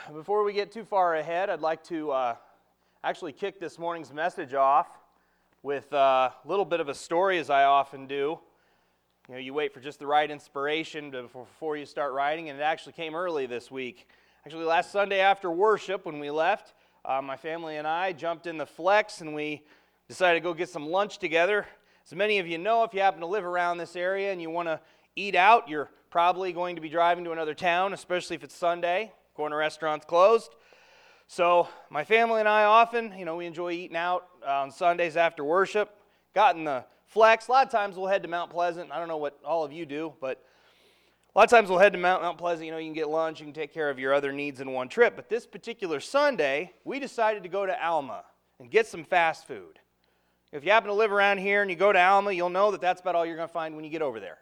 before we get too far ahead, I'd like to actually kick this morning's message off with a little bit of a story, as I often do. You know, you wait for just the right inspiration before you start writing, and it actually came early this week. Actually, last Sunday after worship, when we left, my family and I jumped in the Flex, and we decided to go get some lunch together. As many of you know, if you happen to live around this area and you want to eat out, you're probably going to be driving to another town, especially if it's Sunday. Corner restaurant's closed. So my family and I often, we enjoy eating out on Sundays after worship. Got in the Flex. A lot of times we'll head to Mount Pleasant. I don't know what all of you do, but a lot of times we'll head to Mount Pleasant. You can get lunch, you can take care of your other needs in one trip. But this particular Sunday, we decided to go to Alma and get some fast food. If you happen to live around here and you go to Alma, you'll know that that's about all you're going to find when you get over there.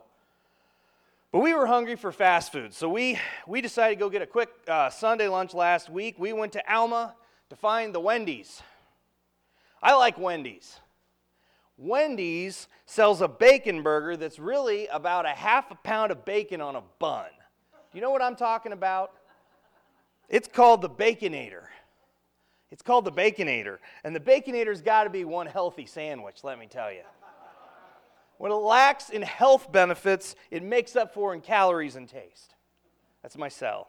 But we were hungry for fast food, so we decided to go get a quick Sunday lunch last week. We went to Alma to find the Wendy's. I like Wendy's. Wendy's sells a bacon burger that's really about a half a pound of bacon on a bun. Do you know what I'm talking about? It's called the Baconator. It's called the Baconator. And the Baconator's got to be one healthy sandwich, let me tell you. What it lacks in health benefits, it makes up for in calories and taste. That's my sell.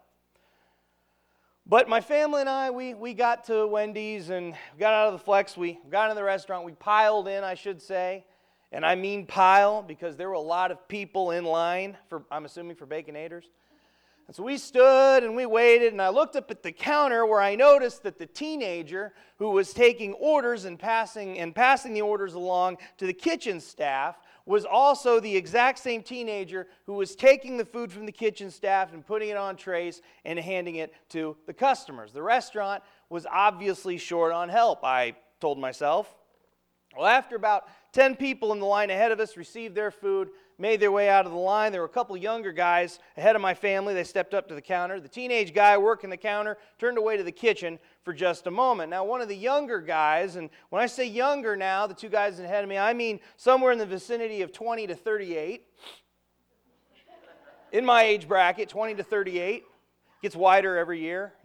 But my family and I, we got to Wendy's and got out of the Flex. We got into the restaurant. We piled in, I should say. And I mean pile because there were a lot of people in line, I'm assuming for Baconators. And so we stood and we waited, and I looked up at the counter where I noticed that the teenager who was taking orders and passing the orders along to the kitchen staff was also the exact same teenager who was taking the food from the kitchen staff and putting it on trays and handing it to the customers. The restaurant was obviously short on help, I told myself. Well, after about 10 people in the line ahead of us received their food, made their way out of the line. There were a couple younger guys ahead of my family. They stepped up to the counter. The teenage guy working the counter turned away to the kitchen for just a moment. Now, one of the younger guys, and when I say younger now, the two guys ahead of me, I mean somewhere in the vicinity of 20 to 38. In my age bracket, 20 to 38. Gets wider every year,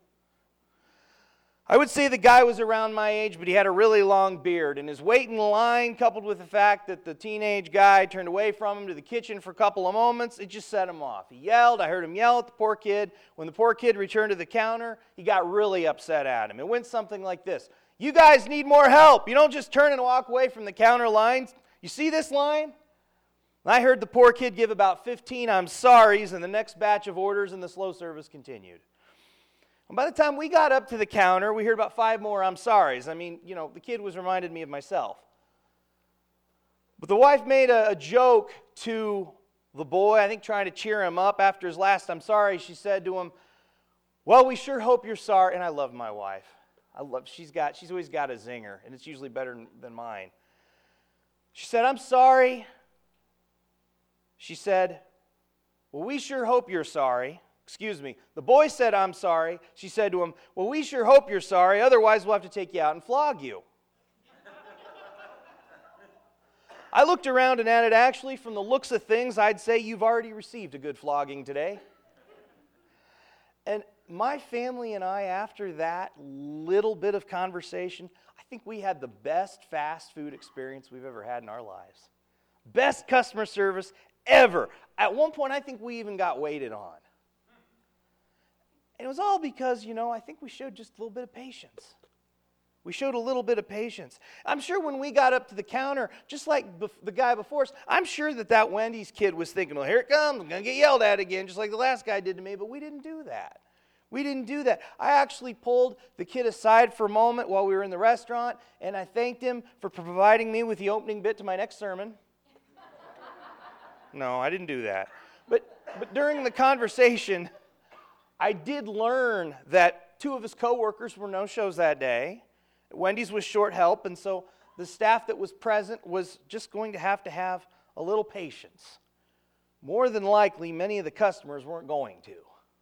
I would say the guy was around my age, but he had a really long beard. And his wait in line, coupled with the fact that the teenage guy turned away from him to the kitchen for a couple of moments, it just set him off. He yelled. I heard him yell at the poor kid. When the poor kid returned to the counter, he got really upset at him. It went something like this. You guys need more help. You don't just turn and walk away from the counter lines. You see this line? And I heard the poor kid give about 15 I'm sorries, and the next batch of orders in the slow service continued. And by the time we got up to the counter, we heard about 5 more I'm sorries. The kid was reminded me of myself. But the wife made a joke to the boy, I think trying to cheer him up after his last I'm sorry. She said to him, well, we sure hope you're sorry. And I love my wife. She's always got a zinger, and it's usually better than mine. She said, I'm sorry. She said, well, we sure hope you're sorry. The boy said, I'm sorry. She said to him, well, we sure hope you're sorry. Otherwise, we'll have to take you out and flog you. I looked around and added, actually, from the looks of things, I'd say you've already received a good flogging today. And my family and I, after that little bit of conversation, I think we had the best fast food experience we've ever had in our lives. Best customer service ever. At one point, I think we even got waited on. And it was all because, I think we showed just a little bit of patience. We showed a little bit of patience. I'm sure when we got up to the counter, just like the guy before us, I'm sure that Wendy's kid was thinking, well, here it comes. I'm going to get yelled at again, just like the last guy did to me. But we didn't do that. I actually pulled the kid aside for a moment while we were in the restaurant, and I thanked him for providing me with the opening bit to my next sermon. No, I didn't do that. But during the conversation, I did learn that 2 of his coworkers were no-shows that day. Wendy's was short help, and so the staff that was present was just going to have a little patience. More than likely, many of the customers weren't going to.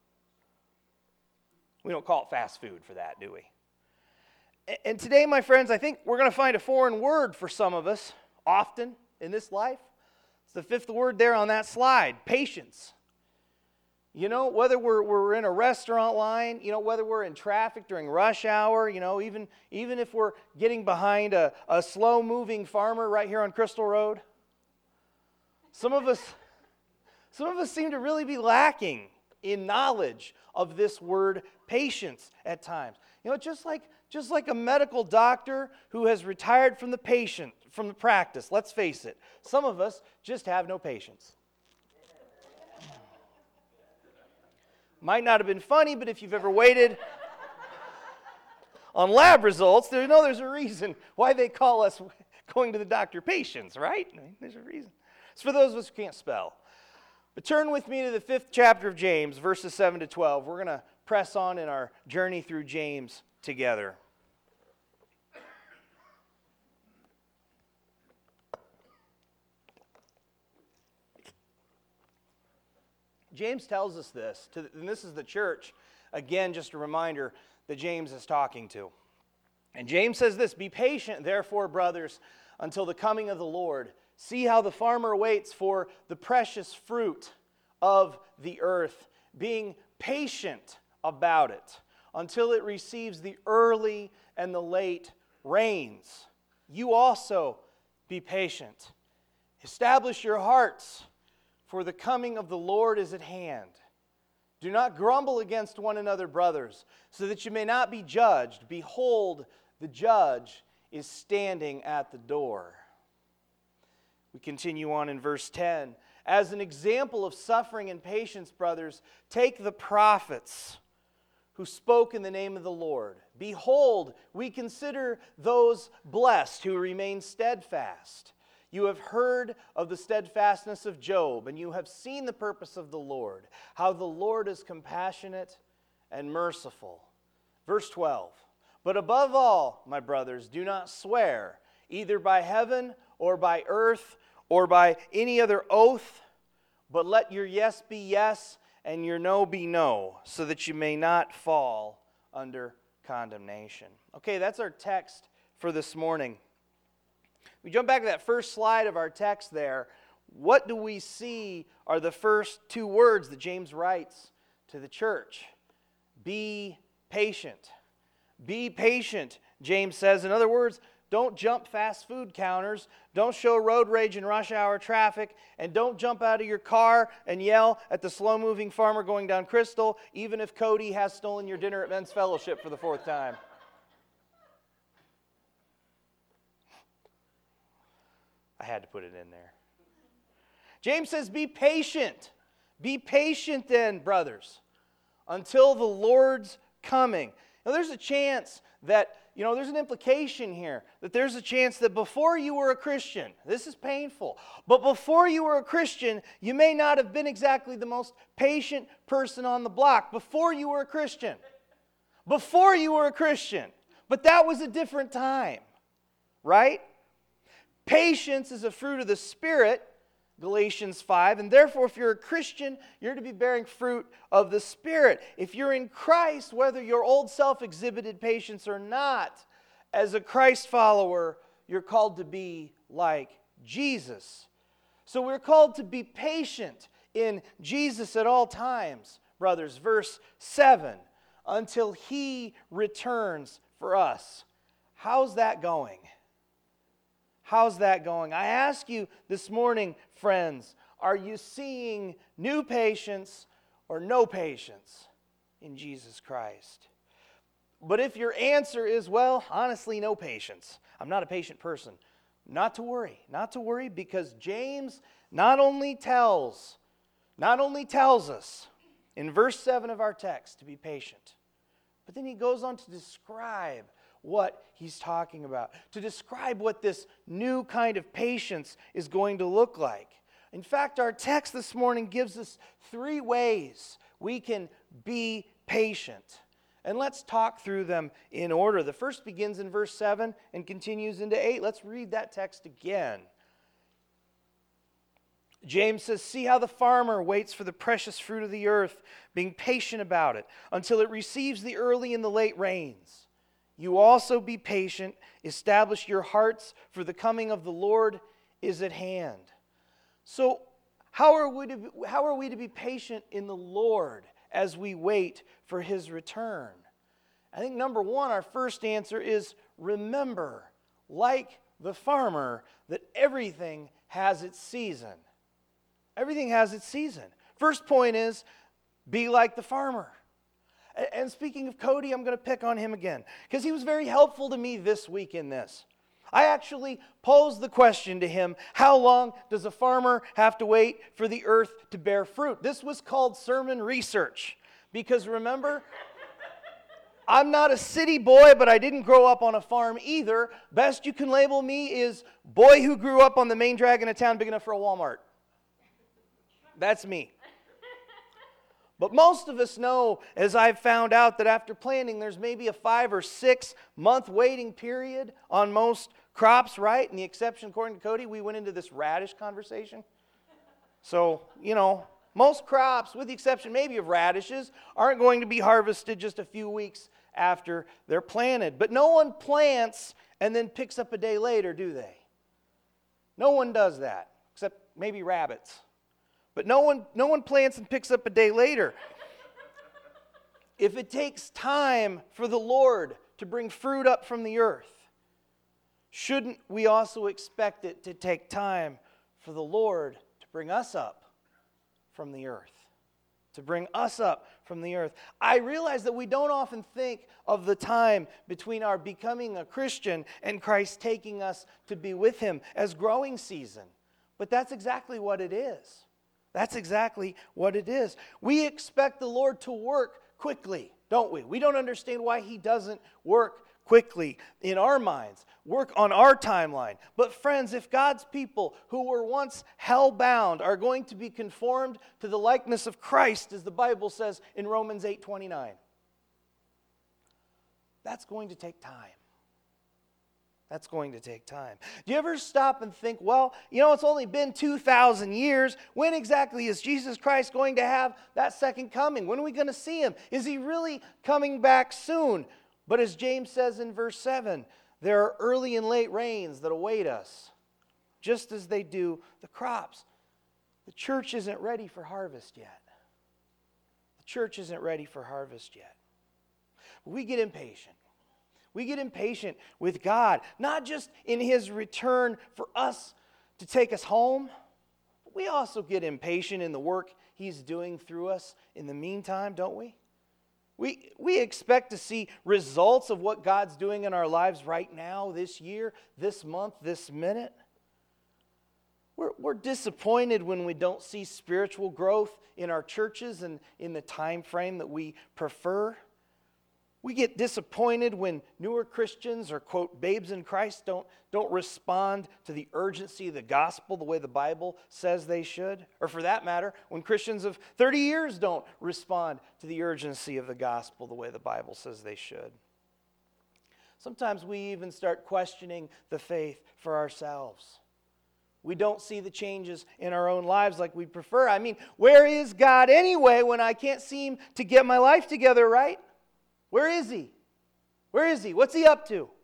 We don't call it fast food for that, do we? And today, my friends, I think we're going to find a foreign word for some of us often in this life. It's the 5th word there on that slide, patience. Whether we're in a restaurant line, whether we're in traffic during rush hour, even if we're getting behind a slow-moving farmer right here on Crystal Road, some of us seem to really be lacking in knowledge of this word patience at times. Just like a medical doctor who has retired from the practice, let's face it, some of us just have no patience. Might not have been funny, but if you've ever waited on lab results, there's a reason why they call us going to the doctor patients, right? There's a reason. It's for those of us who can't spell. But turn with me to the 5th chapter of James, verses 7 to 12. We're going to press on in our journey through James together. James tells us this, and this is the church. Again, just a reminder that James is talking to. And James says this, "Be patient, therefore, brothers, until the coming of the Lord. See how the farmer waits for the precious fruit of the earth, being patient about it, until it receives the early and the late rains. You also be patient. Establish your hearts, for the coming of the Lord is at hand. Do not grumble against one another, brothers, so that you may not be judged. Behold, the judge is standing at the door." We continue on in verse 10. "As an example of suffering and patience, brothers, take the prophets who spoke in the name of the Lord. Behold, we consider those blessed who remain steadfast. You have heard of the steadfastness of Job, and you have seen the purpose of the Lord, how the Lord is compassionate and merciful." Verse 12. "But above all, my brothers, do not swear, either by heaven or by earth or by any other oath, but let your yes be yes and your no be no, so that you may not fall under condemnation." Okay, that's our text for this morning. We jump back to that first slide of our text there. What do we see are the first two words that James writes to the church? Be patient. Be patient, James says. In other words, don't jump fast food counters, don't show road rage in rush hour traffic, and don't jump out of your car and yell at the slow-moving farmer going down Crystal, even if Cody has stolen your dinner at Men's Fellowship for the 4th time. I had to put it in there. James says, be patient. Be patient then, brothers, until the Lord's coming. Now, there's a chance that, there's an implication here, that there's a chance that before you were a Christian, this is painful, but before you were a Christian, you may not have been exactly the most patient person on the block. Before you were a Christian. Before you were a Christian. But that was a different time, right? Patience is a fruit of the Spirit, Galatians 5, and therefore if you're a Christian, you're to be bearing fruit of the Spirit. If you're in Christ, whether your old self exhibited patience or not, as a Christ follower, you're called to be like Jesus. So we're called to be patient in Jesus at all times, brothers. Verse 7, until He returns for us. How's that going? How's that going? I ask you this morning, friends, are you seeing new patience or no patience in Jesus Christ? But if your answer is, well, honestly, no patience, I'm not a patient person, not to worry, because James not only tells us in verse 7 of our text to be patient, but then he goes on to describe what he's talking about, to describe what this new kind of patience is going to look like. In fact, our text this morning gives us 3 ways we can be patient. And let's talk through them in order. The first begins in verse 7 and continues into 8. Let's read that text again. James says, "See how the farmer waits for the precious fruit of the earth, being patient about it, until it receives the early and the late rains. You also be patient, establish your hearts, for the coming of the Lord is at hand." So, How are we to be patient in the Lord as we wait for His return? I think number one, our first answer is remember, like the farmer, that everything has its season. Everything has its season. First point is, be like the farmer. And speaking of Cody, I'm going to pick on him again, because he was very helpful to me this week in this. I actually posed the question to him, how long does a farmer have to wait for the earth to bear fruit? This was called sermon research, because remember, I'm not a city boy, but I didn't grow up on a farm either. Best you can label me is boy who grew up on the main drag in a town big enough for a Walmart. That's me. But most of us know, as I've found out, that after planting, there's maybe a 5 or 6 month waiting period on most crops, right? And the exception, according to Cody, we went into this radish conversation. So, most crops, with the exception maybe of radishes, aren't going to be harvested just a few weeks after they're planted. But no one plants and then picks up a day later, do they? No one does that, except maybe rabbits. But no one plants and picks up a day later. If it takes time for the Lord to bring fruit up from the earth, shouldn't we also expect it to take time for the Lord to bring us up from the earth? To bring us up from the earth. I realize that we don't often think of the time between our becoming a Christian and Christ taking us to be with Him as growing season. But that's exactly what it is. That's exactly what it is. We expect the Lord to work quickly, don't we? We don't understand why He doesn't work quickly in our minds, work on our timeline. But friends, if God's people who were once hell-bound are going to be conformed to the likeness of Christ, as the Bible says in Romans 8:29, that's going to take time. That's going to take time. Do you ever stop and think, well, it's only been 2,000 years. When exactly is Jesus Christ going to have that second coming? When are we going to see Him? Is He really coming back soon? But as James says in verse 7, there are early and late rains that await us, just as they do the crops. The church isn't ready for harvest yet. The church isn't ready for harvest yet. We get impatient. We get impatient with God, not just in His return for us to take us home, but we also get impatient in the work He's doing through us in the meantime, don't we? We expect to see results of what God's doing in our lives right now, this year, this month, this minute. We're disappointed when we don't see spiritual growth in our churches and in the time frame that we prefer. We get disappointed when newer Christians or, quote, babes in Christ don't respond to the urgency of the gospel the way the Bible says they should. Or for that matter, when Christians of 30 years don't respond to the urgency of the gospel the way the Bible says they should. Sometimes we even start questioning the faith for ourselves. We don't see the changes in our own lives like we prefer. I mean, where is God anyway when I can't seem to get my life together, right? Where is He? Where is He? What's He up to?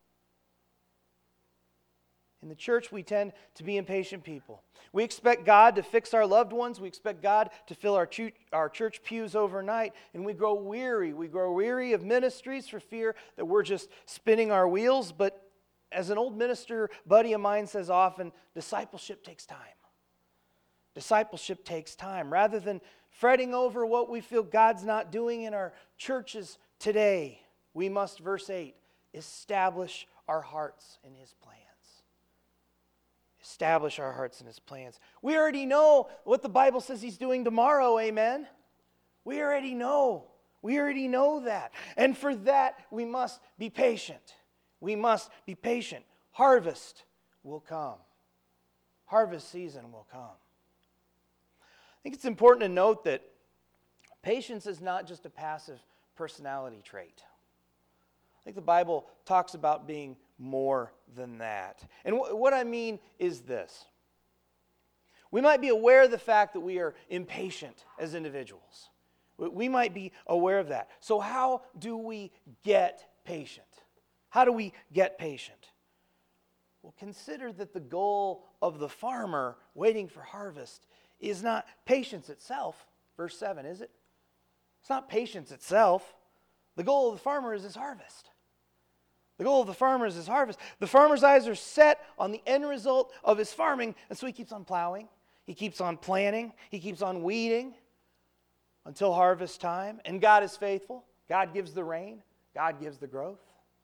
In the church, we tend to be impatient people. We expect God to fix our loved ones. We expect God to fill our church pews overnight. And we grow weary. We grow weary of ministries for fear that we're just spinning our wheels. But as an old minister buddy of mine says often, discipleship takes time. Discipleship takes time. Rather than fretting over what we feel God's not doing in our churches today, we must, verse 8, establish our hearts in His plans. Establish our hearts in His plans. We already know what the Bible says He's doing tomorrow, amen? We already know. We already know that. And for that, we must be patient. We must be patient. Harvest will come. Harvest season will come. I think it's important to note that patience is not just a passive personality trait. I think the Bible talks about being more than that. And what I mean is this. We might be aware of the fact that we are impatient as individuals. We might be aware of that. So how do we get patient? How do we get patient? Well, consider that the goal of the farmer waiting for harvest is not patience itself. Verse 7, is it? It's not patience itself. The goal of the farmer is his harvest. The goal of the farmer is his harvest. The farmer's eyes are set on the end result of his farming, and so he keeps on plowing. He keeps on planting. He keeps on weeding until harvest time. And God is faithful. God gives the rain. God gives the growth.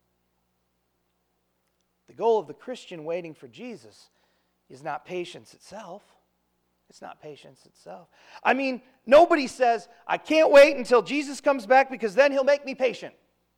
The goal of the Christian waiting for Jesus is not patience itself. It's not patience itself. I mean, nobody says, I can't wait until Jesus comes back because then he'll make me patient.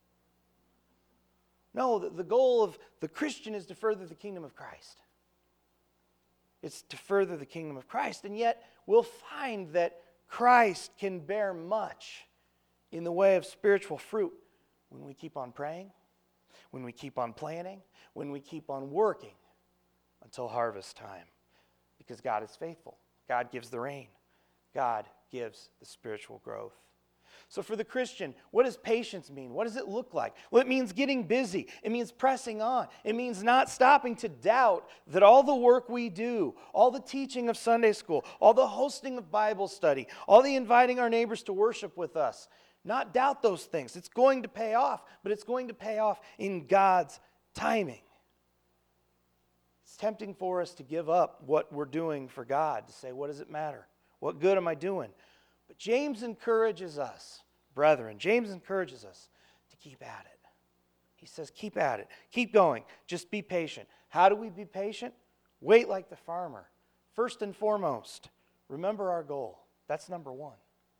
No, the goal of the Christian is to further the kingdom of Christ. It's to further the kingdom of Christ. And yet, we'll find that Christ can bear much in the way of spiritual fruit when we keep on praying, when we keep on planning, when we keep on working until harvest time. Because God is faithful. God gives the rain. God gives the spiritual growth. So for the Christian, what does patience mean? What does it look like? Well, it means getting busy. It means pressing on. It means not stopping to doubt that all the work we do, all the teaching of Sunday school, all the hosting of Bible study, all the inviting our neighbors to worship with us, not doubt those things. It's going to pay off, but it's going to pay off in God's timing. It's tempting for us to give up what we're doing for God, to say, what does it matter? What good am I doing? But James encourages us, brethren, James encourages us to keep at it. He says, keep at it. Keep going. Just be patient. How do we be patient? Wait like the farmer. First and foremost, remember our goal. That's number one.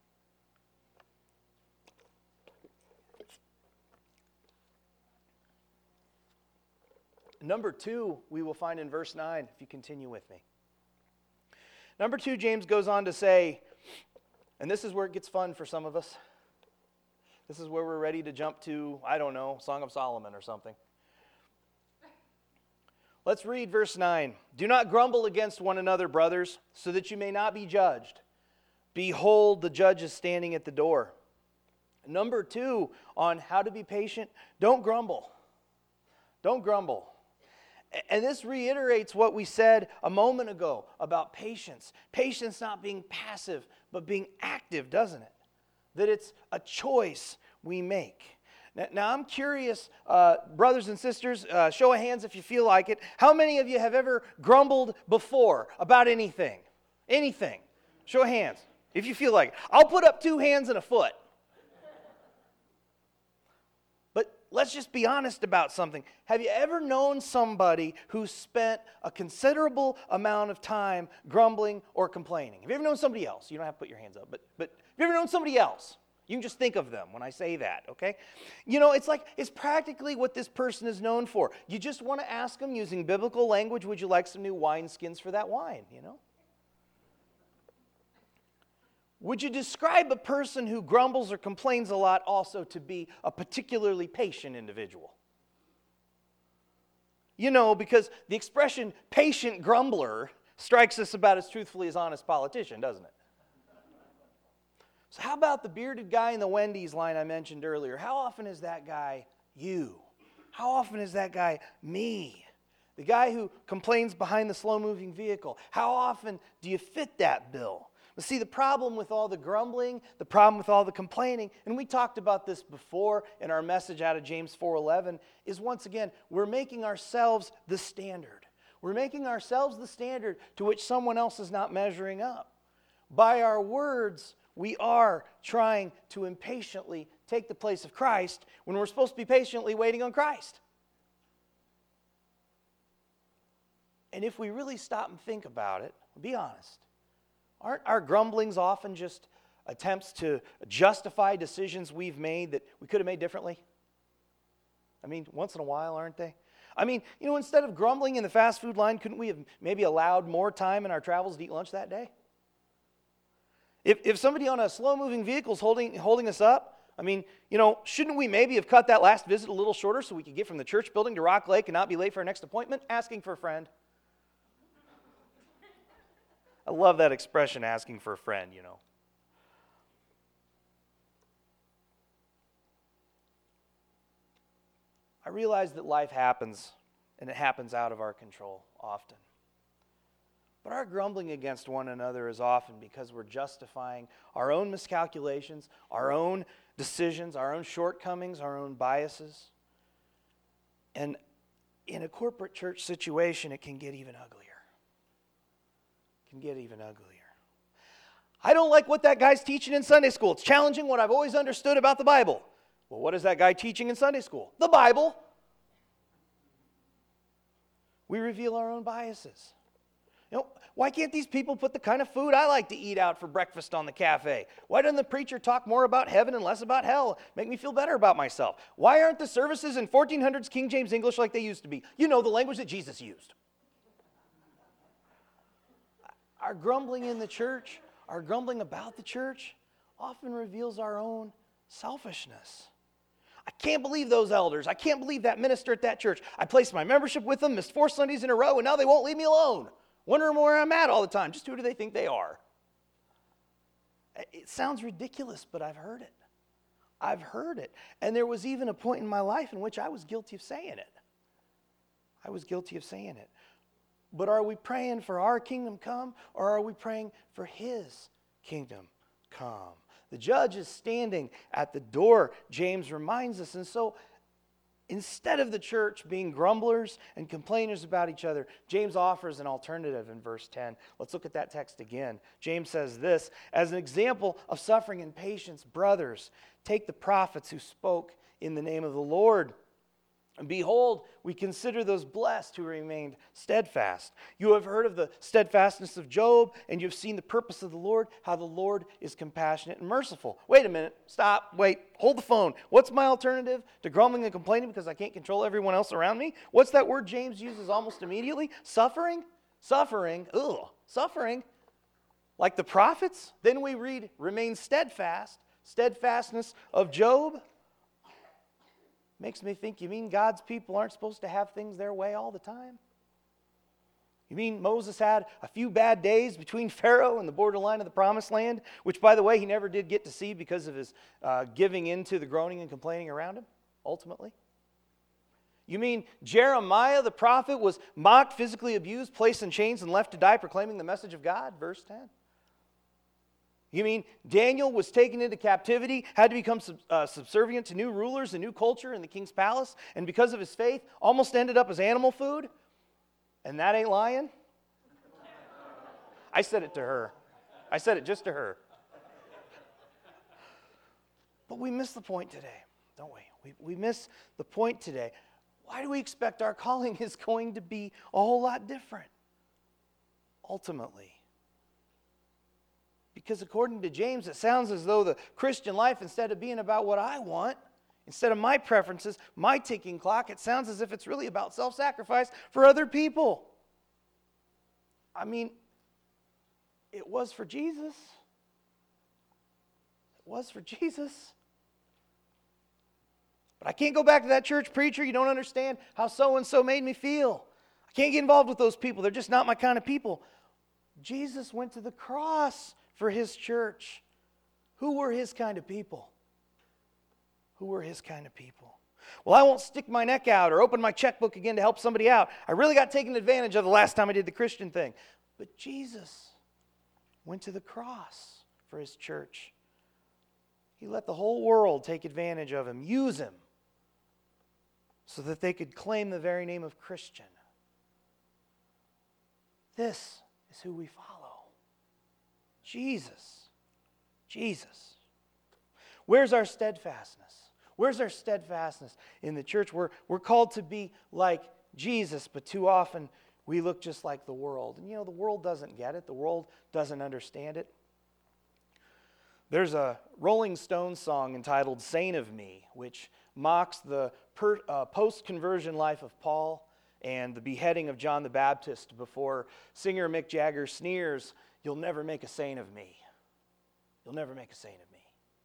Number two, we will find in verse 9, if you continue with me. Number two, James goes on to say, and this is where it gets fun for some of us. This is where we're ready to jump to, I don't know, Song of Solomon or something. Let's read verse 9. Do not grumble against one another, brothers, so that you may not be judged. Behold, the judge is standing at the door. Number two, on how to be patient, don't grumble. Don't grumble. And this reiterates what we said a moment ago about patience. Patience not being passive, but being active, doesn't it? That it's a choice we make. Now I'm curious, brothers and sisters, show of hands if you feel like it. How many of you have ever grumbled before about anything? Anything. Show of hands if you feel like it. I'll put up 2 hands and a foot. Let's just be honest about something. Have you ever known somebody who spent a considerable amount of time grumbling or complaining? Have you ever known somebody else? You don't have to put your hands up, but have you ever known somebody else? You can just think of them when I say that, okay? You know, it's practically what this person is known for. You just want to ask them using biblical language, would you like some new wineskins for that wine, you know? Would you describe a person who grumbles or complains a lot also to be a particularly patient individual? You know, because the expression patient grumbler strikes us about as truthfully as honest politician, doesn't it? So how about the bearded guy in the Wendy's line I mentioned earlier? How often is that guy you? How often is that guy me? The guy who complains behind the slow-moving vehicle. How often do you fit that bill? But see, the problem with all the grumbling, the problem with all the complaining, and we talked about this before in our message out of James 4:11, is once again, we're making ourselves the standard. We're making ourselves the standard to which someone else is not measuring up. By our words, we are trying to impatiently take the place of Christ when we're supposed to be patiently waiting on Christ. And if we really stop and think about it, be honest, aren't our grumblings often just attempts to justify decisions we've made that we could have made differently? I mean, once in a while, aren't they? I mean, you know, instead of grumbling in the fast food line, couldn't we have maybe allowed more time in our travels to eat lunch that day? If somebody on a slow-moving vehicle is holding us up, I mean, you know, shouldn't we maybe have cut that last visit a little shorter so we could get from the church building to Rock Lake and not be late for our next appointment? Asking for a friend. I love that expression, asking for a friend, you know. I realize that life happens, and it happens out of our control often. But our grumbling against one another is often because we're justifying our own miscalculations, our own decisions, our own shortcomings, our own biases. And in a corporate church situation, it can get even uglier. It can get even uglier. I don't like what that guy's teaching in Sunday school. It's challenging what I've always understood about the Bible. Well, what is that guy teaching in Sunday school? The Bible. We reveal our own biases. You know, why can't these people put the kind of food I like to eat out for breakfast on the cafe? Why doesn't the preacher talk more about heaven and less about hell? Make me feel better about myself. Why aren't the services in 1400s King James English like they used to be? You know, the language that Jesus used. Our grumbling in the church, our grumbling about the church, often reveals our own selfishness. I can't believe those elders. I can't believe that minister at that church. I placed my membership with them, missed 4 Sundays in a row, and now they won't leave me alone. Wondering where I'm at all the time. Just who do they think they are? It sounds ridiculous, but I've heard it. I've heard it. And there was even a point in my life in which I was guilty of saying it. I was guilty of saying it. But are we praying for our kingdom come, or are we praying for his kingdom come? The judge is standing at the door, James reminds us. And so instead of the church being grumblers and complainers about each other, James offers an alternative in verse 10. Let's look at that text again. James says this, as an example of suffering and patience, brothers, take the prophets who spoke in the name of the Lord. And behold, we consider those blessed who remained steadfast. You have heard of the steadfastness of Job, and you have seen the purpose of the Lord, how the Lord is compassionate and merciful. Wait a minute. Stop. Wait. Hold the phone. What's my alternative to grumbling and complaining because I can't control everyone else around me? What's that word James uses almost immediately? Suffering? Suffering. Ugh. Suffering. Like the prophets? Then we read, remain steadfast. Steadfastness of Job. Makes me think, you mean God's people aren't supposed to have things their way all the time? You mean Moses had a few bad days between Pharaoh and the borderline of the promised land, which, by the way, he never did get to see because of his giving into the groaning and complaining around him, ultimately? You mean Jeremiah, the prophet, was mocked, physically abused, placed in chains, and left to die proclaiming the message of God? Verse 10. You mean Daniel was taken into captivity, had to become subservient to new rulers and new culture in the king's palace, and because of his faith, almost ended up as animal food? And that ain't lying? I said it to her. I said it just to her. But we miss the point today, don't we? We miss the point today. Why do we expect our calling is going to be a whole lot different, ultimately? Because according to James, it sounds as though the Christian life, instead of being about what I want, instead of my preferences, my ticking clock, it sounds as if it's really about self-sacrifice for other people. I mean, it was for Jesus. It was for Jesus. But I can't go back to that church preacher. You don't understand how so-and-so made me feel. I can't get involved with those people. They're just not my kind of people. Jesus went to the cross for his church. Who were his kind of people? Who were his kind of people? Well, I won't stick my neck out or open my checkbook again to help somebody out. I really got taken advantage of the last time I did the Christian thing. But Jesus went to the cross for his church. He let the whole world take advantage of him, use him, so that they could claim the very name of Christian. This is who we follow. Jesus. Jesus. Where's our steadfastness? Where's our steadfastness in the church? We're called to be like Jesus, but too often we look just like the world. And you know, the world doesn't get it. The world doesn't understand it. There's a Rolling Stones song entitled Saint of Me, which mocks the post-conversion life of Paul and the beheading of John the Baptist before singer Mick Jagger sneers, "You'll never make a saint of me. You'll never make a saint of me."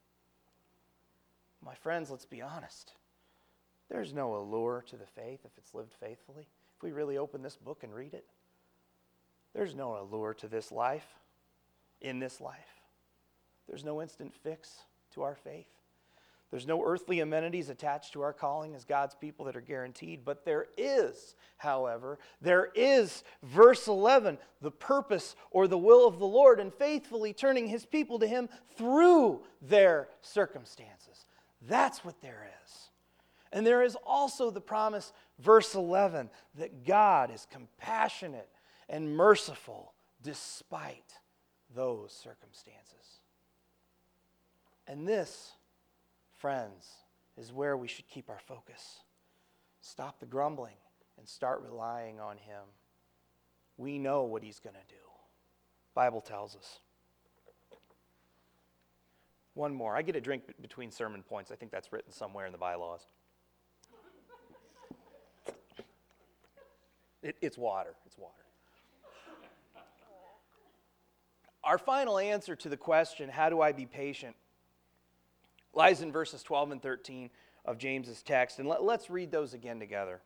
My friends, let's be honest. There's no allure to the faith if it's lived faithfully. If we really open this book and read it, there's no allure to this life, in this life. There's no instant fix to our faith. There's no earthly amenities attached to our calling as God's people that are guaranteed, but there is, however, verse 11, the purpose or the will of the Lord and faithfully turning His people to Him through their circumstances. That's what there is. And there is also the promise, verse 11, that God is compassionate and merciful despite those circumstances. And this, friends, is where we should keep our focus. Stop the grumbling and start relying on Him. We know what He's going to do. The Bible tells us. One more. I get a drink between sermon points. I think that's written somewhere in the bylaws. It's water. It's water. Our final answer to the question, how do I be patient, lies in verses 12 and 13 of James's text. And let's read those again together.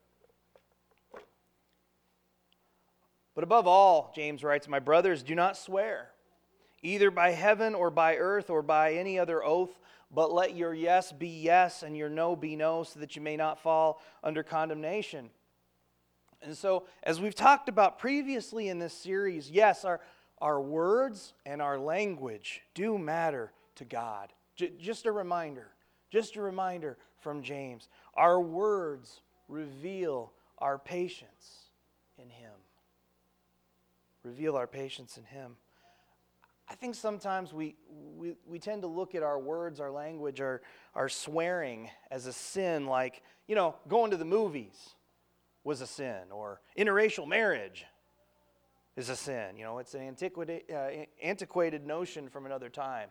But above all, James writes, my brothers, do not swear, either by heaven or by earth or by any other oath, but let your yes be yes and your no be no, so that you may not fall under condemnation. And so, as we've talked about previously in this series, yes, our words and our language do matter to God. Just a reminder from James. Our words reveal our patience in Him. Reveal our patience in Him. I think sometimes we tend to look at our words, our language, our swearing as a sin, like, going to the movies was a sin, or interracial marriage is a sin. It's an antiquated notion from another time.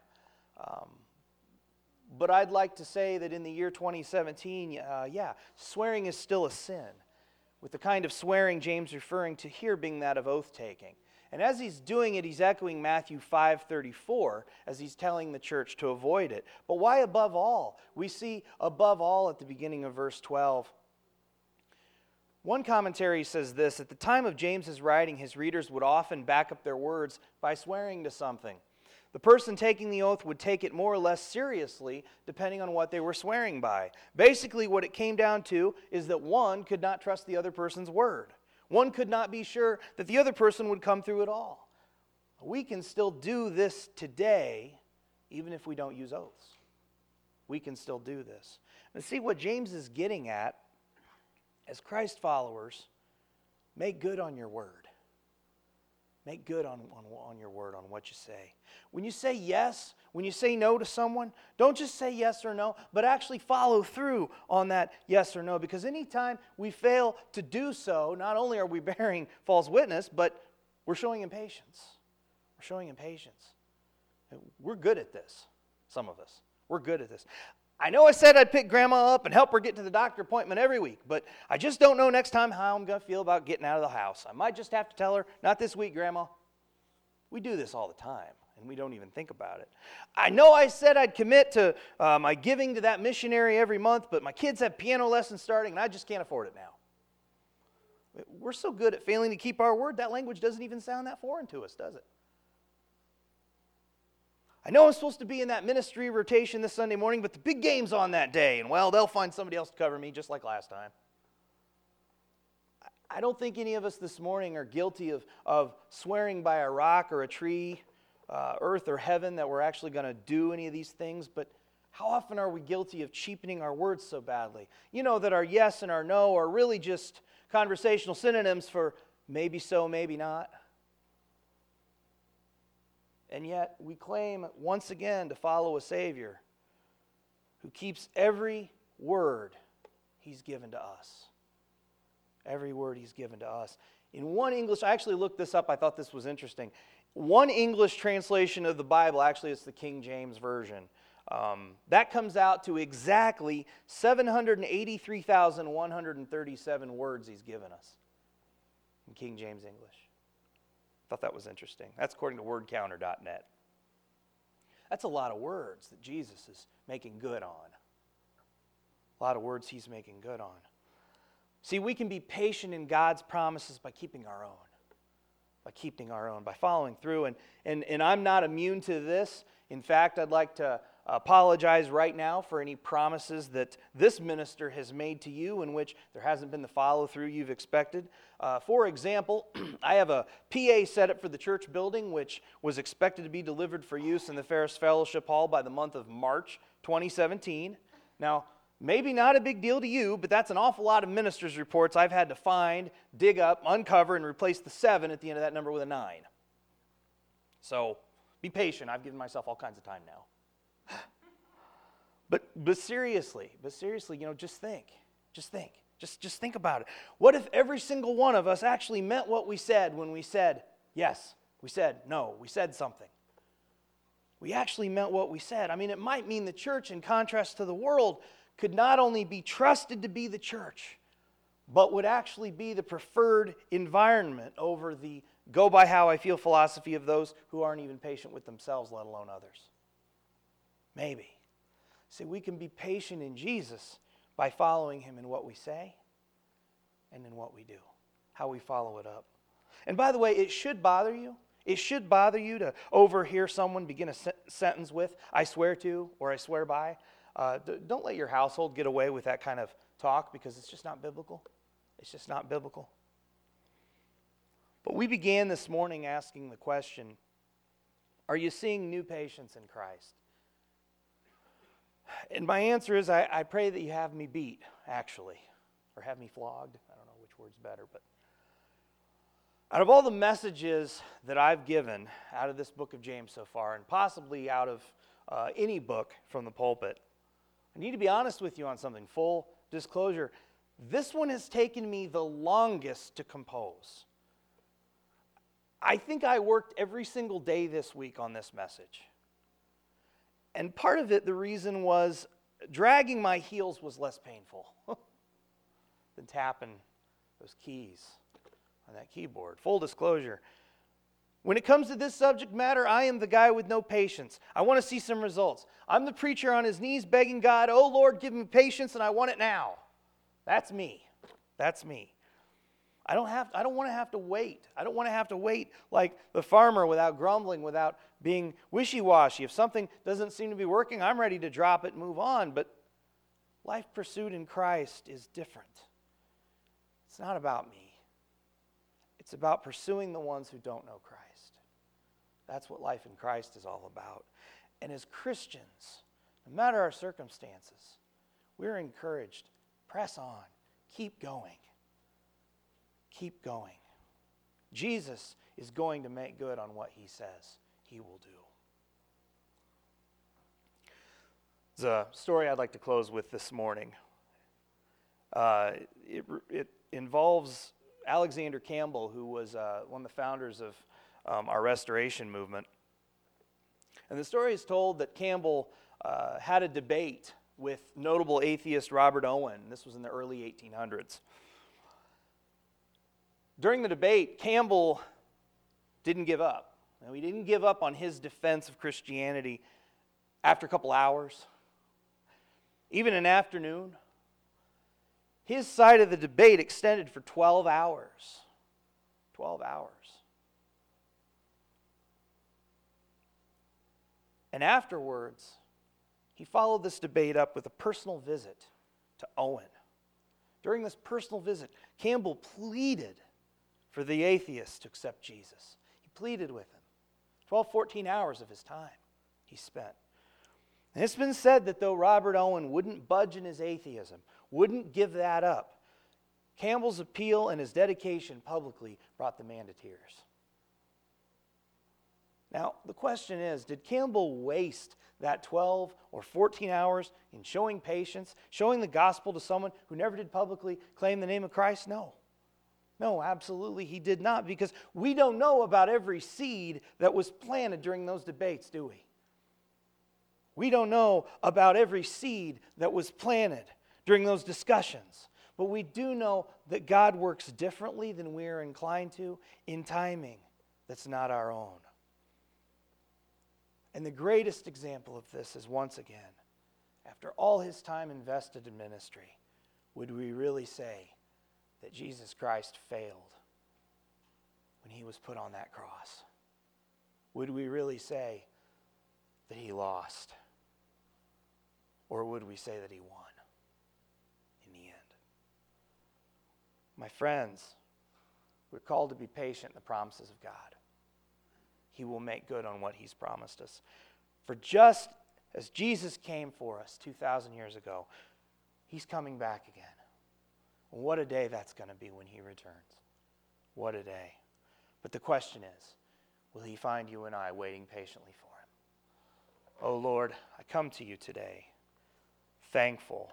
But I'd like to say that in the year 2017, swearing is still a sin, with the kind of swearing James referring to here being that of oath-taking. And as he's doing it, he's echoing Matthew 5:34 as he's telling the church to avoid it. But why above all? We see above all at the beginning of verse 12. One commentary says this: at the time of James's writing, his readers would often back up their words by swearing to something. The person taking the oath would take it more or less seriously, depending on what they were swearing by. Basically, what it came down to is that one could not trust the other person's word. One could not be sure that the other person would come through at all. We can still do this today, even if we don't use oaths. We can still do this. And see what James is getting at, as Christ followers, make good on your word. Make good on your word, on what you say. When you say yes, when you say no to someone, don't just say yes or no, but actually follow through on that yes or no. Because anytime we fail to do so, not only are we bearing false witness, but we're showing impatience. We're showing impatience. We're good at this, some of us. We're good at this. I know I said I'd pick Grandma up and help her get to the doctor appointment every week, but I just don't know next time how I'm going to feel about getting out of the house. I might just have to tell her, not this week, Grandma. We do this all the time, and we don't even think about it. I know I said I'd commit to my giving to that missionary every month, but my kids have piano lessons starting, and I just can't afford it now. We're so good at failing to keep our word, that language doesn't even sound that foreign to us, does it? I know I'm supposed to be in that ministry rotation this Sunday morning, but the big game's on that day, and well, they'll find somebody else to cover me just like last time. I don't think any of us this morning are guilty of swearing by a rock or a tree, earth or heaven, that we're actually going to do any of these things, but how often are we guilty of cheapening our words so badly? That our yes and our no are really just conversational synonyms for maybe so, maybe not. And yet we claim once again to follow a Savior who keeps every word He's given to us. Every word He's given to us. In one English, I actually looked this up, I thought this was interesting. One English translation of the Bible, actually it's the King James Version, that comes out to exactly 783,137 words He's given us in King James English. I thought that was interesting. That's according to wordcounter.net. That's a lot of words that Jesus is making good on. A lot of words He's making good on. See, we can be patient in God's promises by keeping our own. By following through. And I'm not immune to this. In fact, I'd like to apologize right now for any promises that this minister has made to you in which there hasn't been the follow-through you've expected. For example, I have a PA set up for the church building, which was expected to be delivered for use in the Ferris Fellowship Hall by the month of March 2017. Now, maybe not a big deal to you, but that's an awful lot of ministers' reports I've had to find, dig up, uncover, and replace the 7 at the end of that number with a 9. So, be patient. I've given myself all kinds of time now. But seriously, just think. Just think about it. What if every single one of us actually meant what we said when we said yes, we said no, we said something? We actually meant what we said. I mean, it might mean the church, in contrast to the world, could not only be trusted to be the church, but would actually be the preferred environment over the go by how I feel philosophy of those who aren't even patient with themselves, let alone others. Maybe. See, we can be patient in Jesus by following him in what we say and in what we do, how we follow it up. And by the way, it should bother you. It should bother you to overhear someone begin a sentence with, I swear to, or I swear by. Don't let your household get away with that kind of talk, because it's just not biblical. It's just not biblical. But we began this morning asking the question, are you seeing new patience in Christ? And my answer is, I pray that you have me beat, actually, or have me flogged. I don't know which word's better, but out of all the messages that I've given out of this book of James so far, and possibly out of any book from the pulpit, I need to be honest with you on something, full disclosure. This one has taken me the longest to compose. I think I worked every single day this week on this message. And part of it, the reason was dragging my heels was less painful than tapping those keys on that keyboard. Full disclosure. When it comes to this subject matter, I am the guy with no patience. I want to see some results. I'm the preacher on his knees begging God, oh Lord, give me patience, and I want it now. That's me. That's me. I don't want to have to wait. I don't want to have to wait like the farmer without grumbling, without being wishy-washy. If something doesn't seem to be working, I'm ready to drop it and move on. But life pursued in Christ is different. It's not about me. It's about pursuing the ones who don't know Christ. That's what life in Christ is all about. And as Christians, no matter our circumstances, we're encouraged, press on, keep going. Keep going. Jesus is going to make good on what he says he will do. There's a story I'd like to close with this morning. It involves Alexander Campbell, who was one of the founders of our Restoration movement. And the story is told that Campbell had a debate with notable atheist Robert Owen. This was in the early 1800s. During the debate, Campbell didn't give up. Now, he didn't give up on his defense of Christianity after a couple hours, even an afternoon. His side of the debate extended for 12 hours. 12 hours. And afterwards, he followed this debate up with a personal visit to Owen. During this personal visit, Campbell pleaded for the atheist to accept Jesus. He pleaded with him. 12, 14 hours of his time he spent. And it's been said that though Robert Owen wouldn't budge in his atheism, wouldn't give that up, Campbell's appeal and his dedication publicly brought the man to tears. Now, the question is, did Campbell waste that 12 or 14 hours in showing patience, showing the gospel to someone who never did publicly claim the name of Christ? No. No, absolutely he did not, because we don't know about every seed that was planted during those debates, do we? We don't know about every seed that was planted during those discussions. But we do know that God works differently than we are inclined to in timing that's not our own. And the greatest example of this is, once again, after all his time invested in ministry, would we really say that Jesus Christ failed when he was put on that cross? Would we really say that he lost? Or would we say that he won in the end? My friends, we're called to be patient in the promises of God. He will make good on what he's promised us. For just as Jesus came for us 2,000 years ago, he's coming back again. What a day that's going to be when he returns. What a day. But the question is, will he find you and I waiting patiently for him? Oh Lord, I come to you today, thankful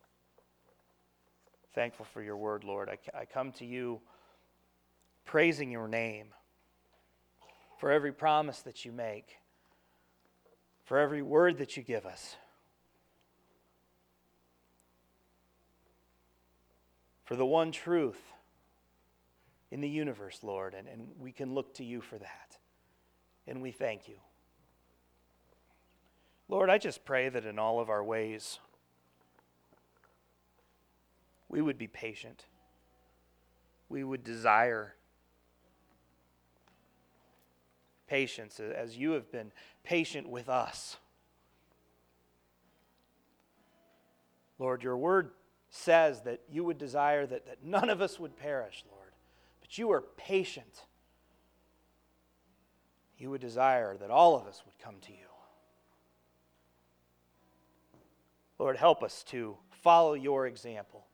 for your word, Lord. I come to you praising your name for every promise that you make, for every word that you give us, for the one truth in the universe, Lord, and we can look to you for that. And we thank you. Lord, I just pray that in all of our ways, we would be patient. We would desire patience as you have been patient with us. Lord, your word says that you would desire that none of us would perish, Lord. But you are patient. You would desire that all of us would come to you. Lord, help us to follow your example.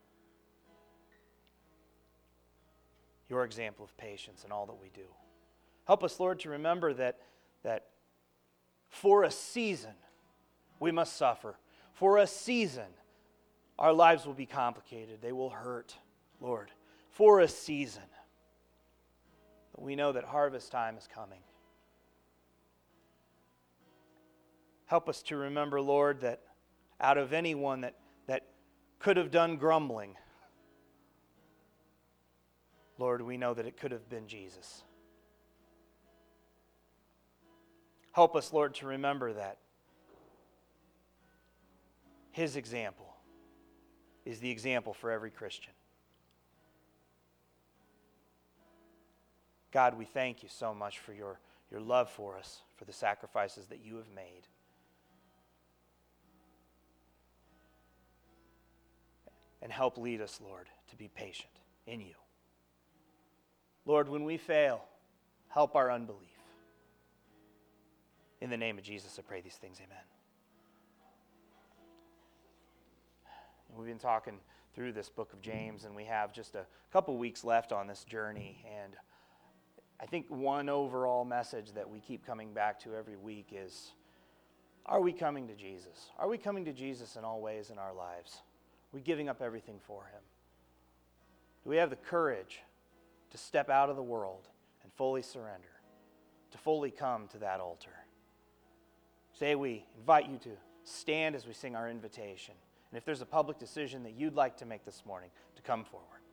Your example of patience in all that we do. Help us, Lord, to remember that for a season we must suffer. For a season our lives will be complicated. They will hurt, Lord. For a season. But we know that harvest time is coming. Help us to remember, Lord, that out of anyone that could have done grumbling, Lord, we know that it could have been Jesus. Help us, Lord, to remember that his example is the example for every Christian. God, we thank you so much for your love for us, for the sacrifices that you have made. And help lead us, Lord, to be patient in you. Lord, when we fail, help our unbelief. In the name of Jesus, I pray these things, amen. We've been talking through this book of James, and we have just a couple weeks left on this journey. And I think one overall message that we keep coming back to every week is, are we coming to Jesus? Are we coming to Jesus in all ways in our lives? Are we giving up everything for him? Do we have the courage to step out of the world and fully surrender, to fully come to that altar? Today we invite you to stand as we sing our invitation. And if there's a public decision that you'd like to make this morning, to come forward.